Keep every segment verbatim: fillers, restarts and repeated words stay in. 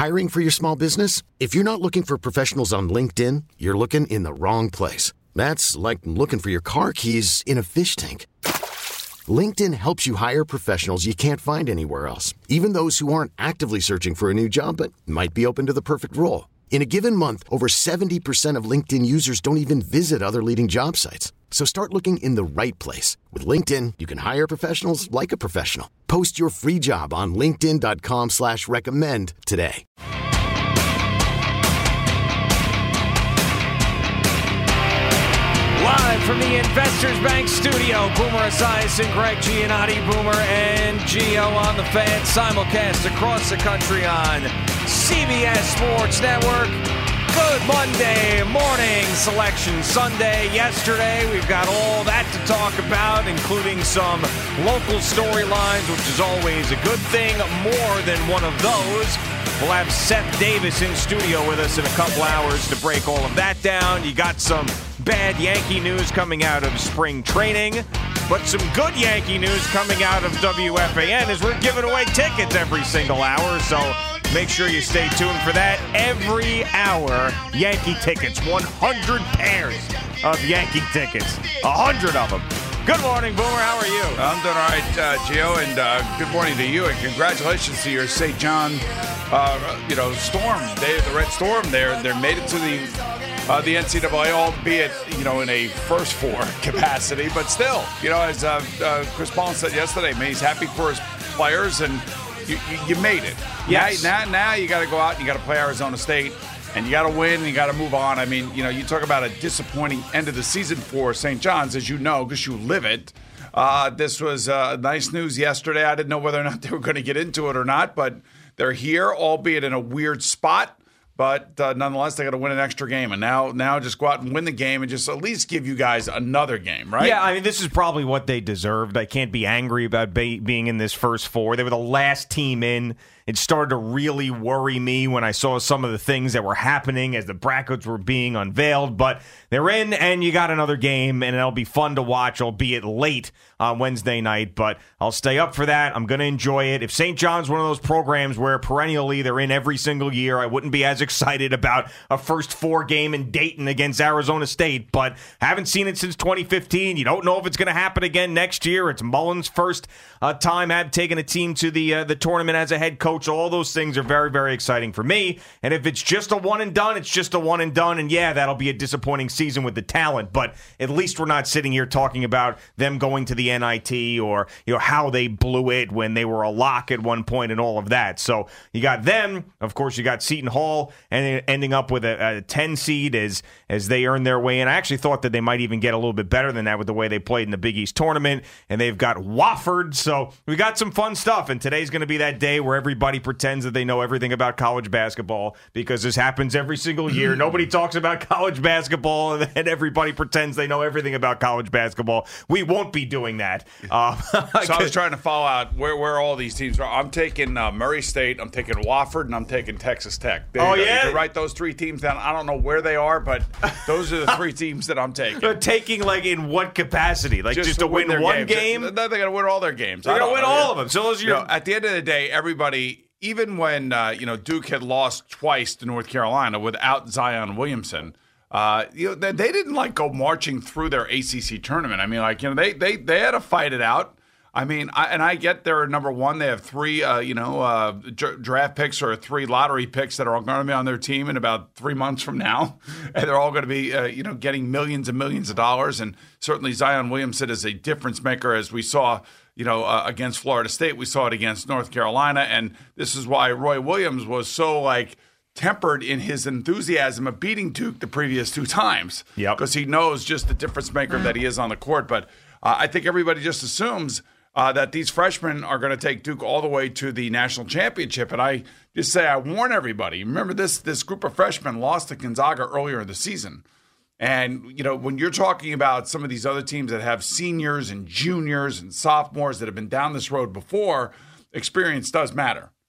Hiring for your small business? If you're not looking for professionals on LinkedIn, you're looking in the wrong place. That's like looking for your car keys in a fish tank. LinkedIn helps you hire professionals you can't find anywhere else, even those who aren't actively searching for a new job but might be open to the perfect role. In a given month, over seventy percent of LinkedIn users don't even visit other leading job sites. So start looking in the right place. With LinkedIn, you can hire professionals like a professional. Post your free job on linkedin.com slash recommend today. Live from the Investors Bank studio, Boomer Esiason, Greg Giannotti, Boomer and Gio on the Fan, simulcast across the country on C B S Sports Network. Good Monday morning, Selection Sunday. Yesterday, we've got all that to talk about, including some local storylines, which is always a good thing, more than one of those. We'll have Seth Davis in studio with us in a couple hours to break all of that down. You got some bad Yankee news coming out of spring training, but some good Yankee news coming out of W F A N as we're giving away tickets every single hour. So make sure you stay tuned for that. Every hour, Yankee tickets, one hundred pairs of Yankee tickets, one hundred of them. Good morning, Boomer. How are you? I'm doing all right, uh, Gio, and uh, good morning to you, and congratulations to your Saint John, uh, you know, Storm. They, the Red Storm, there, they made it to the uh, the N C double A, albeit you know in a first four capacity, but still, you know, as uh, uh, Chris Paul said yesterday, man, he's happy for his players, and you, you, you made it. Yes. Now, now, now you got to go out and you got to play Arizona State. And you got to win, and you got to move on. I mean, you know, you talk about a disappointing end of the season for Saint John's, as you know, because you live it. Uh, this was uh, nice news yesterday. I didn't know whether or not they were going to get into it or not, but they're here, albeit in a weird spot. But uh, nonetheless, they got to win an extra game. And now, now just go out and win the game and just at least give you guys another game, right? Yeah, I mean, this is probably what they deserved. I can't be angry about be- being in this first four. They were the last team in. It started to really worry me when I saw some of the things that were happening as the brackets were being unveiled. But they're in, and you got another game, and it'll be fun to watch, albeit late on Wednesday night. But I'll stay up for that. I'm going to enjoy it. If Saint John's one of those programs where perennially they're in every single year, I wouldn't be as excited about a first four game in Dayton against Arizona State. But haven't seen it since twenty fifteen. You don't know if it's going to happen again next year. It's Mullen's first uh, time at taking a team to the uh, the tournament as a head coach. All those things are very, very exciting for me. And if it's just a one and done, it's just a one and done. And yeah, that'll be a disappointing season with the talent. But at least we're not sitting here talking about them going to the N I T or you know how they blew it when they were a lock at one point and all of that. So you got them. Of course, you got Seton Hall and ending up with a, a ten seed as as they earn their way in. I actually thought that they might even get a little bit better than that with the way they played in the Big East tournament. And they've got Wofford. So we got some fun stuff. And today's going to be that day where everybody pretends that they know everything about college basketball because this happens every single year. Nobody talks about college basketball, and then everybody pretends they know everything about college basketball. We won't be doing that. Uh, so I was trying to follow out where, where all these teams are. I'm taking uh, Murray State, I'm taking Wofford, and I'm taking Texas Tech. There oh, you yeah? You can write those three teams down. I don't know where they are, but those are the three teams that I'm taking. But taking, like, in what capacity? Like, just, just to, to win, win one games. game? They're, they're going to win all their games. They're going to win all of them. So those are your... You know, at the end of the day, everybody... Even when uh, you know Duke had lost twice to North Carolina without Zion Williamson, uh, you know they, they didn't like go marching through their A C C tournament. I mean, like you know they they they had to fight it out. I mean, I, and I get they're number one. They have three, uh, you know, uh, dr- draft picks or three lottery picks that are all going to be on their team in about three months from now, and they're all going to be, uh, you know, getting millions and millions of dollars. And certainly Zion Williamson is a difference maker, as we saw, you know, uh, against Florida State. We saw it against North Carolina, and this is why Roy Williams was so like tempered in his enthusiasm of beating Duke the previous two times. Yep. Because he knows just the difference maker that he is on the court. But uh, I think everybody just assumes. Uh, that these freshmen are going to take Duke all the way to the national championship. And I just say, I warn everybody, remember this this group of freshmen lost to Gonzaga earlier in the season. And, you know, when you're talking about some of these other teams that have seniors and juniors and sophomores that have been down this road before, experience does matter.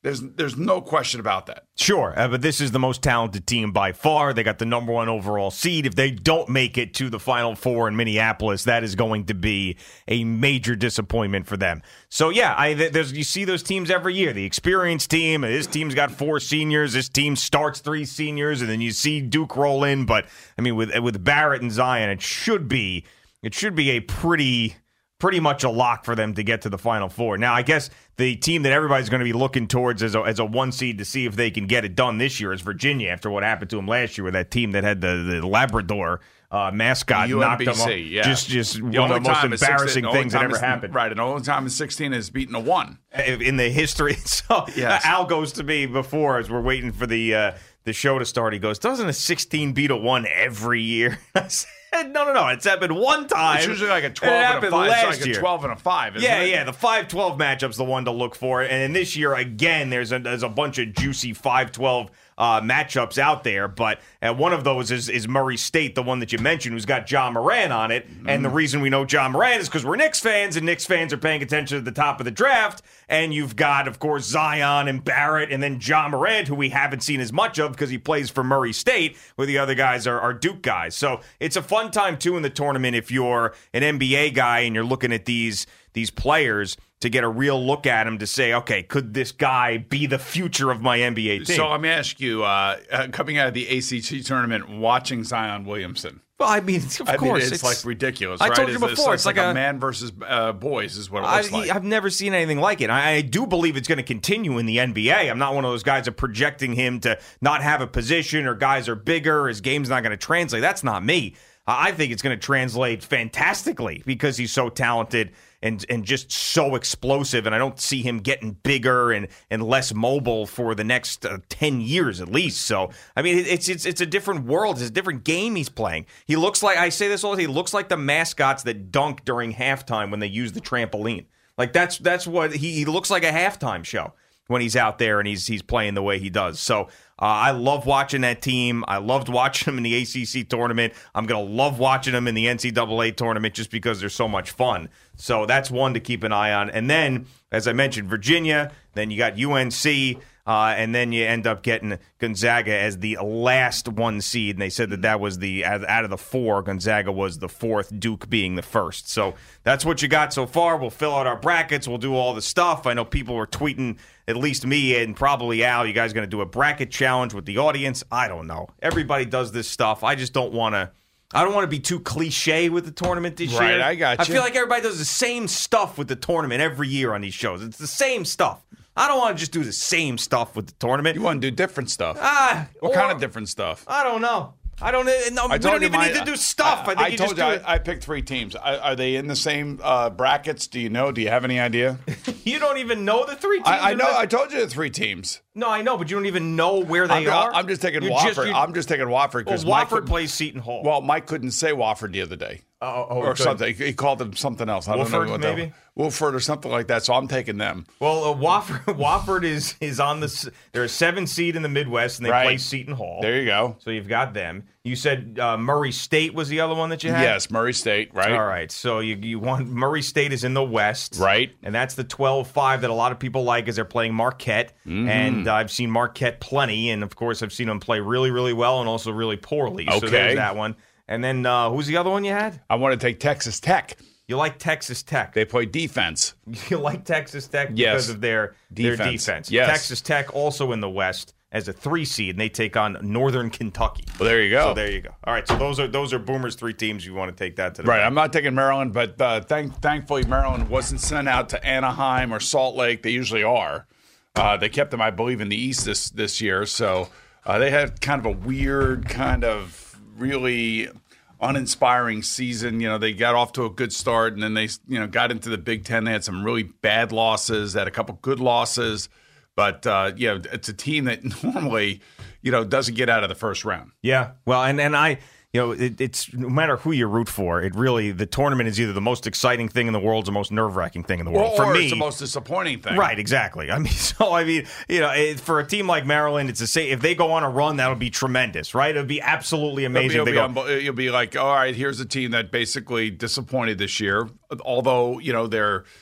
There's there's no question about that. Sure, uh, but this is the most talented team by far. They got the number one overall seed. If they don't make it to the Final Four in Minneapolis, that is going to be a major disappointment for them. So, yeah, I, there's you see those teams every year. The experienced team, this team's got four seniors. This team starts three seniors, and then you see Duke roll in. But, I mean, with with Barrett and Zion, it should be it should be a pretty... pretty much a lock for them to get to the Final Four. Now, I guess the team that everybody's going to be looking towards as a, as a one seed to see if they can get it done this year is Virginia, after what happened to them last year with that team that had the, the Labrador uh, mascot U M B C, knocked them off. Yeah. Just, just the one of the most embarrassing sixteen, things that ever is, happened. Right, and the only time in sixteen is beating a one. In the history. So yes. Al goes to me before, as we're waiting for the uh, the show to start, he goes, doesn't a sixteen beat a one every year? I said, no, no, no. It's happened one time. It's usually like a twelve and, and, it a five. last It's like year. a twelve and a five. Isn't Yeah, it? yeah. The five twelve matchup's the one to look for. And this year, again, there's a, there's a bunch of juicy five twelve uh, matchups out there. But uh, one of those is, is Murray State, the one that you mentioned, who's got Ja Morant on it. Mm. And the reason we know Ja Morant is because we're Knicks fans, and Knicks fans are paying attention at the top of the draft. And you've got, of course, Zion and Barrett, and then Ja Morant, who we haven't seen as much of because he plays for Murray State, where the other guys are, are Duke guys. So it's a fun time, too, in the tournament if you're an N B A guy and you're looking at these these players to get a real look at them to say, okay, could this guy be the future of my N B A team? So let me ask you, uh, uh, coming out of the A C C tournament, watching Zion Williamson. Well, I mean, of I course. mean, it's, it's like ridiculous, I right? told you It's- before, It's, it's like, like a, a- man versus uh, boys is what it I, looks like. I've never seen anything like it. I, I do believe it's going to continue in the N B A. I'm not one of those guys that projecting him to not have a position or guys are bigger, his game's not going to translate. That's not me. I think it's going to translate fantastically because he's so talented and and just so explosive, and I don't see him getting bigger and, and less mobile for the next uh, ten years at least. So, I mean, it's it's it's a different world. It's a different game he's playing. He looks like, I say this all the time, he looks like the mascots that dunk during halftime when they use the trampoline. Like, that's that's what, he, he looks like a halftime show when he's out there and he's he's playing the way he does. So uh, I love watching that team. I loved watching them in the A C C tournament. I'm going to love watching them in the N C double A tournament just because they're so much fun. So that's one to keep an eye on. And then, as I mentioned, Virginia, then you got U N C, uh, and then you end up getting Gonzaga as the last one seed. And they said that that was the, out of the four, Gonzaga was the fourth, Duke being the first. So that's what you got so far. We'll fill out our brackets. We'll do all the stuff. I know people were tweeting, at least me and probably Al, you guys going to do a bracket challenge with the audience? I don't know. Everybody does this stuff. I just don't want to. I don't want to be too cliche with the tournament this Right, year. I got I you. feel like everybody does the same stuff with the tournament every year on these shows. It's the same stuff. I don't want to just do the same stuff with the tournament. You want to do different stuff. Ah, what or- kind of different stuff? I don't know. I don't know. No, we I told don't you even my- need to do stuff. I, think I you told just you do I, it. I picked three teams. I, are they in the same uh, brackets? Do you know? Do you have any idea? You don't even know the three teams. I, I in know. the- I told you the three teams. No, I know, but you don't even know where they I'm, are. I'm just taking You're Wofford. you're- I'm just taking Wofford well, because Mike Wofford couldn't- plays Seton Hall. Well, Mike couldn't say Wofford the other day. Oh, oh, or good. something. He called them something else. I don't Wolford, know what maybe? that Wolford or something like that. So I'm taking them. Well, uh, Wofford, Wofford is is on the. s- They're a seven seed in the Midwest, and they Right. play Seton Hall. There you go. So you've got them. You said uh, Murray State was the other one that you had. Yes, Murray State. Right. All right. So you you want Murray State is in the West, Right. And that's the twelve five that a lot of people like, as they're playing Marquette, Mm-hmm. and uh, I've seen Marquette plenty, and of course I've seen them play really, really well, and also really poorly. So Okay. there's that one. And then uh, who's the other one you had? I want to take Texas Tech. You like Texas Tech. They play defense. You like Texas Tech Yes. because of their their Defense. defense. Yes. Texas Tech also in the West as a three seed, and they take on Northern Kentucky. Well, there you go. So there you go. All right, so those are those are Boomer's three teams. You want to take that to the Right. I'm not taking Maryland, but uh, thank, thankfully Maryland wasn't sent out to Anaheim or Salt Lake. They usually are. Uh, they kept them, I believe, in the East this this year. So uh, they had kind of a weird, kind of really uninspiring season. You know, they got off to a good start, and then they, you know, got into the Big Ten. They had some really bad losses. They had a couple good losses, but uh, you know, it's a team that normally, you know, doesn't get out of the first round. Yeah. Well, and and I. You know, it, it's no matter who you root for, it really, the tournament is either the most exciting thing in the world or the most nerve-wracking thing in the world. Or, for or me, it's the most disappointing thing. right, exactly. I mean, so, I mean, you know, it, for a team like Maryland, it's a say if they go on a run, that would be tremendous, right? It would be absolutely amazing. You'll if be, they go, unbe- you'll be like, all right, here's a team that basically disappointed this year. Although, you know, they're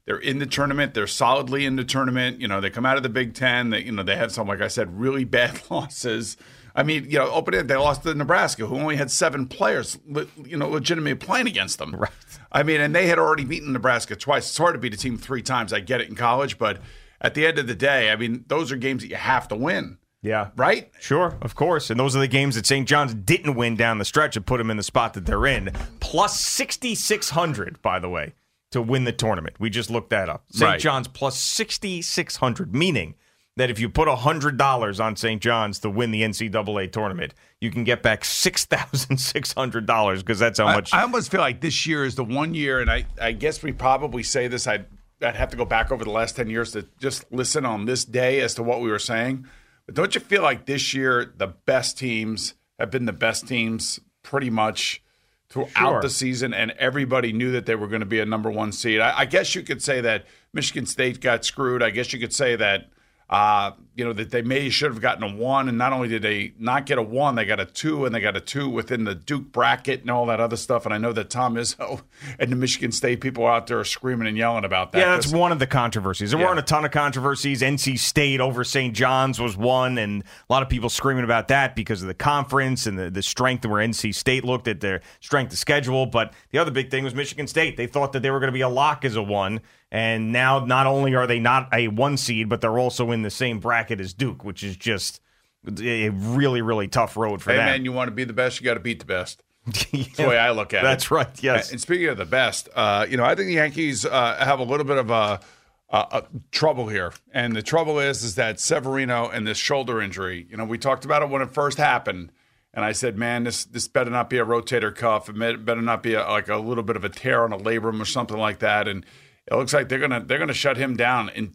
They're in the tournament. They're solidly in the tournament. You know, they come out of the Big Ten. They, you know, they had some, like I said, really bad losses. I mean, you know, opening they lost to Nebraska, who only had seven players, you know, legitimately playing against them. Right. I mean, and they had already beaten Nebraska twice. It's hard to beat a team three times. I get it in college, but at the end of the day, I mean, those are games that you have to win. Yeah. Right? Sure, of course. And those are the games that Saint John's didn't win down the stretch and put them in the spot that they're in. Plus sixty-six hundred, by the way, to win the tournament. We just looked that up. Saint Right. John's plus sixty-six hundred, meaning that if you put one hundred dollars on Saint John's to win the N C double A tournament, you can get back six thousand six hundred dollars because that's how much. I, I almost feel like this year is the one year, and I, I guess we probably say this. I'd, I'd have to go back over the last ten years to just listen on this day as to what we were saying. But don't you feel like this year the best teams have been the best teams pretty much throughout Sure. the season, and everybody knew that they were going to be a number one seed? I, I guess you could say that Michigan State got screwed. I guess you could say that Uh, you know, that they may should have gotten a one, and not only did they not get a one, they got a two, and they got a two within the Duke bracket and all that other stuff. And I know that Tom Izzo and the Michigan State people out there are screaming and yelling about that. Yeah, that's one of the controversies. There Yeah. weren't a ton of controversies. N C State over Saint John's was one, and a lot of people screaming about that because of the conference and the, the strength where N C State looked at their strength of schedule. But the other big thing was Michigan State. They thought that they were going to be a lock as a one, and now not only are they not a one seed, but they're also in the same bracket as Duke, which is just a really, really tough road for hey, them. man, you want to be the best, you got to beat the best. Yeah, That's the way I look at that's it. That's right, yes. And speaking of the best, uh, you know, I think the Yankees uh, have a little bit of a, a, a trouble here. And the trouble is, is that Severino and this shoulder injury, you know, we talked about it when it first happened. And I said, man, this this better not be a rotator cuff. It may- better not be a, like a little bit of a tear on a labrum or something like that. And it looks like they're gonna they're gonna shut him down in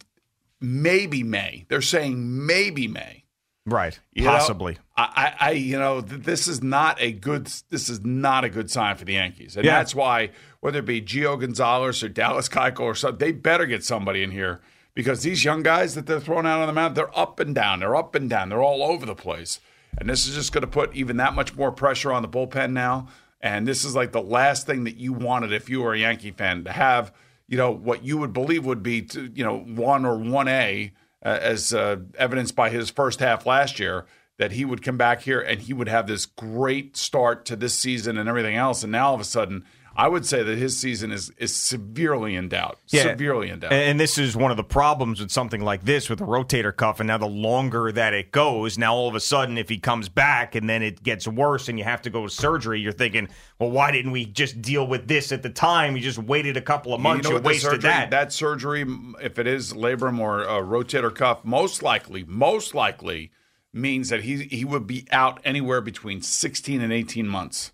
maybe May. They're saying maybe May. Right, You know, possibly. I, I, you know, th- this is not a good. This is not a good sign for the Yankees, and Yeah. that's why whether it be Gio Gonzalez or Dallas Keuchel or something, they better get somebody in here because these young guys that they're throwing out on the mound, they're up and down, they're up and down, they're all over the place, and this is just going to put even that much more pressure on the bullpen now. And this is like the last thing that you wanted if you were a Yankee fan to have, you know, what you would believe would be, to, you know, one or one A. Uh, as uh, evidenced by his first half last year, that he would come back here and he would have this great start to this season and everything else. And now all of a sudden, I would say that his season is is severely in doubt. Yeah. Severely in doubt. And, and this is one of the problems with something like this with a rotator cuff. And now the longer that it goes, now all of a sudden, if he comes back and then it gets worse and you have to go to surgery, you're thinking, well, why didn't we just deal with this at the time? You just waited a couple of months. you You, know what the wasted surgery, that. That surgery, if it is labrum or a rotator cuff, most likely, most likely means that he he would be out anywhere between sixteen and eighteen months.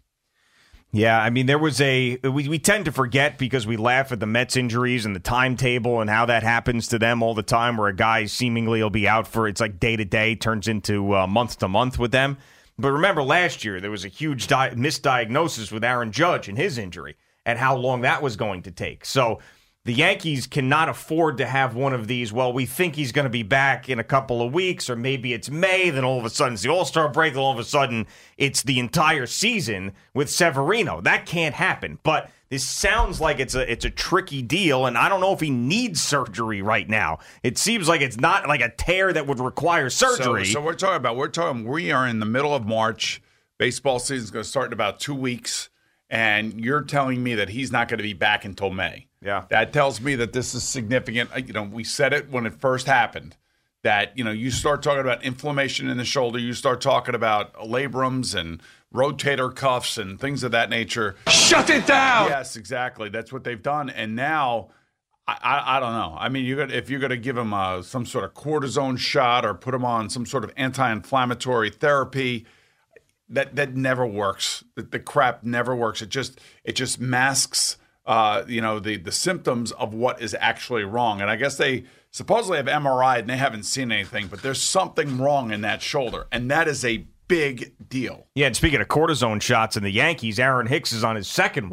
Yeah, I mean, there was a we, we tend to forget because we laugh at the Mets injuries and the timetable and how that happens to them all the time, where a guy seemingly will be out for it's like day to day turns into uh, month to month with them. But remember last year there was a huge di- misdiagnosis with Aaron Judge and his injury and how long that was going to take. So the Yankees cannot afford to have one of these, well, we think he's going to be back in a couple of weeks, or maybe it's May, then all of a sudden it's the All-Star break, then all of a sudden it's the entire season with Severino. That can't happen. But this sounds like it's a it's a tricky deal, and I don't know if he needs surgery right now. It seems like it's not like a tear that would require surgery. So, so we're talking about, we're talking, we are in the middle of March. Baseball season is going to start in about two weeks, and you're telling me that he's not going to be back until May. Yeah. That tells me that this is significant. You know, we said it when it first happened that, you know, you start talking about inflammation in the shoulder, you start talking about labrums and rotator cuffs and things of that nature. Shut it down! Yes, exactly. That's what they've done. And now, I, I, I don't know. I mean, you're gonna, if you're going to give him a, some sort of cortisone shot or put him on some sort of anti-inflammatory therapy, that that never works. The, the crap never works. It just it just masks Uh, you know, the, the symptoms of what is actually wrong. And I guess they supposedly have M R I and they haven't seen anything, but there's something wrong in that shoulder. And that is a big deal. Yeah, and speaking of cortisone shots in the Yankees, Aaron Hicks is on his second one.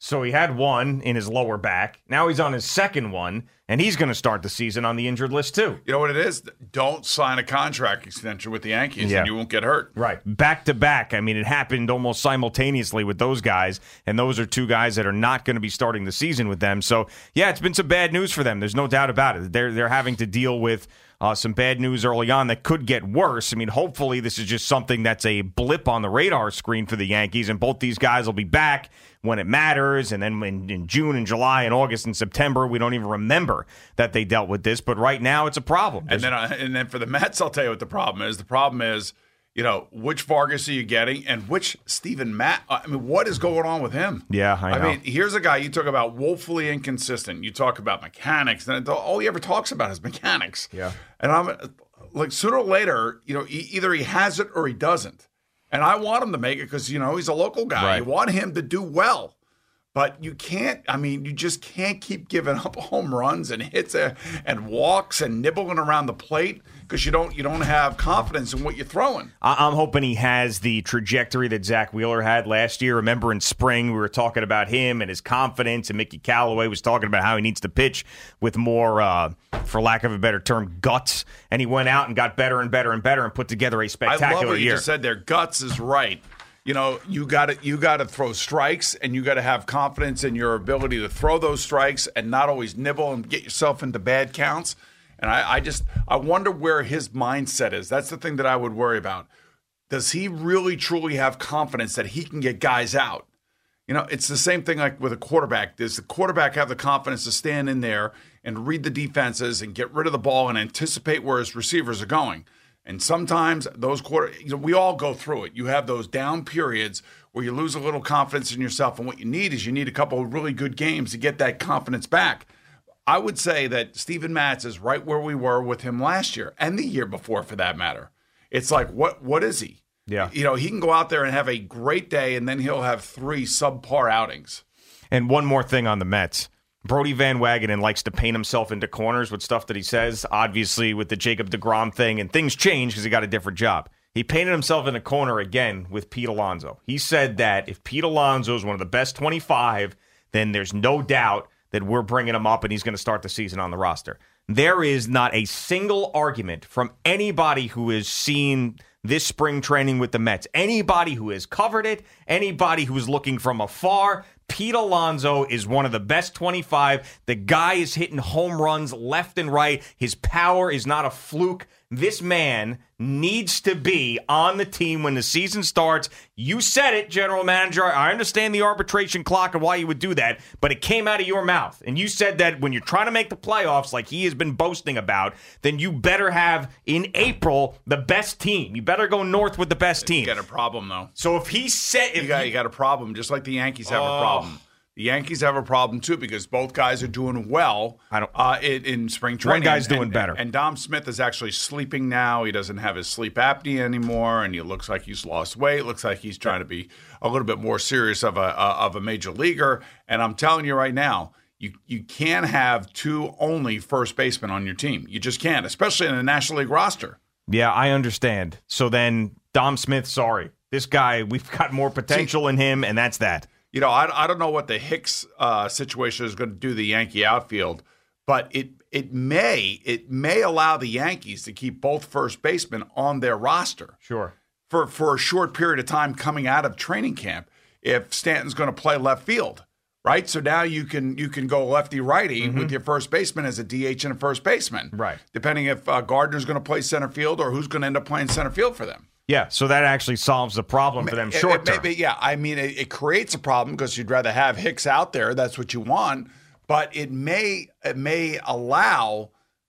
So he had one in his lower back. Now he's on his second one, and he's going to start the season on the injured list too. You know what it is? Don't sign a contract extension with the Yankees, Yeah. and you won't get hurt. Right. Back to back. I mean, it happened almost simultaneously with those guys, and those are two guys that are not going to be starting the season with them. So, yeah, it's been some bad news for them. There's no doubt about it. They're, they're having to deal with Uh, some bad news early on that could get worse. I mean, hopefully this is just something that's a blip on the radar screen for the Yankees, and both these guys will be back when it matters. And then in, in June and July and August and September, we don't even remember that they dealt with this. But right now, it's a problem. And then, uh, and then for the Mets, I'll tell you what the problem is. The problem is, you know, which Vargas are you getting, and which Steven Matt? I mean, what is going on with him? Yeah, I know. I mean, here's a guy you talk about woefully inconsistent. You talk about mechanics, and all he ever talks about is mechanics. Yeah. And I'm like, sooner or later, you know, e- either he has it or he doesn't. And I want him to make it because, you know, he's a local guy. Right. You want him to do well. But you can't, I mean, you just can't keep giving up home runs and hits and walks and nibbling around the plate because you don't you don't have confidence in what you're throwing. I'm hoping he has the trajectory that Zach Wheeler had last year. Remember in spring we were talking about him and his confidence, and Mickey Callaway was talking about how he needs to pitch with more, uh, for lack of a better term, guts. And he went out and got better and better and better and put together a spectacular year. I love what you year. just said there. Guts is right. You know, you got to you got to throw strikes, and you got to have confidence in your ability to throw those strikes and not always nibble and get yourself into bad counts. And I, I just I wonder where his mindset is. That's the thing that I would worry about. Does he really truly have confidence that he can get guys out? You know, it's the same thing like with a quarterback. Does the quarterback have the confidence to stand in there and read the defenses and get rid of the ball and anticipate where his receivers are going? And sometimes those quarter, you know, we all go through it. You have those down periods where you lose a little confidence in yourself. And what you need is you need a couple of really good games to get that confidence back. I would say that Steven Matz is right where we were with him last year and the year before, for that matter. It's like, what what is he? Yeah. You know, he can go out there and have a great day, and then he'll have three subpar outings. And one more thing on the Mets. Brody Van Wagenen likes to paint himself into corners with stuff that he says, obviously with the Jacob deGrom thing, and things change because he got a different job. He painted himself in a corner again with Pete Alonso. He said that if Pete Alonso is one of the best twenty-five, then there's no doubt that we're bringing him up and he's going to start the season on the roster. There is not a single argument from anybody who has seen this spring training with the Mets, anybody who has covered it, anybody who's looking from afar. Pete Alonso is one of the best twenty-five. The guy is hitting home runs left and right. His power is not a fluke. This man needs to be on the team when the season starts. You said it, General Manager. I understand the arbitration clock and why you would do that, but it came out of your mouth. And you said that when you're trying to make the playoffs, like he has been boasting about, then you better have, in April, the best team. You better go north with the best team. You got a problem, though. So if he said... If you, got, he, you got a problem, just like the Yankees have Oh. a problem. The Yankees have a problem, too, because both guys are doing well I don't- uh, in, in spring training. One guy's And- doing better. And, and Dom Smith is actually sleeping now. He doesn't have his sleep apnea anymore, and he looks like he's lost weight. Looks like he's trying to be a little bit more serious of a uh, of a major leaguer. And I'm telling you right now, you, you can't have two only first basemen on your team. You just can't, especially in a National League roster. Yeah, I understand. So then, Dom Smith, sorry. This guy, we've got more potential in him, and that's that. You know, I, I don't know what the Hicks uh, situation is going to do to the Yankee outfield, but it it may it may allow the Yankees to keep both first basemen on their roster Sure. for, for a short period of time coming out of training camp if Stanton's going to play left field, right? So now you can you can go lefty-righty mm-hmm. with your first baseman as a D H and a first baseman. Right. Depending if uh, Gardner's going to play center field or who's going to end up playing center field for them. Yeah, so that actually solves the problem for them It- short it- term. maybe, yeah, I mean, it, it creates a problem because you'd rather have Hicks out there. That's what you want. But it may it may allow,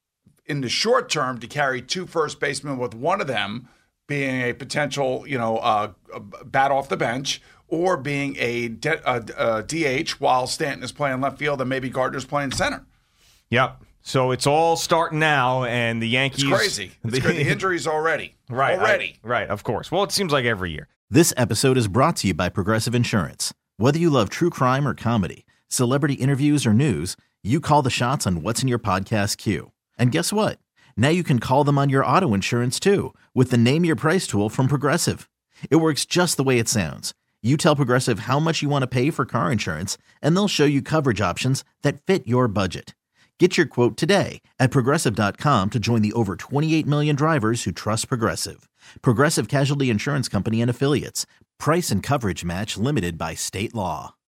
in the short term, to carry two first basemen with one of them being a potential, you know, uh, bat off the bench or being a, de- a, a D H while Stanton is playing left field and maybe Gardner's playing center. Yep. So it's all starting now, and the Yankees... It's crazy. It's crazy. The injuries already. Right. Already. I, right, of course. Well, it seems like every year. This episode is brought to you by Progressive Insurance. Whether you love true crime or comedy, celebrity interviews or news, you call the shots on what's in your podcast queue. And guess what? Now you can call them on your auto insurance too with the Name Your Price tool from Progressive. It works just the way it sounds. You tell Progressive how much you want to pay for car insurance, and they'll show you coverage options that fit your budget. Get your quote today at Progressive dot com to join the over twenty-eight million drivers who trust Progressive. Progressive Casualty Insurance Company and Affiliates. Price and coverage match limited by state law.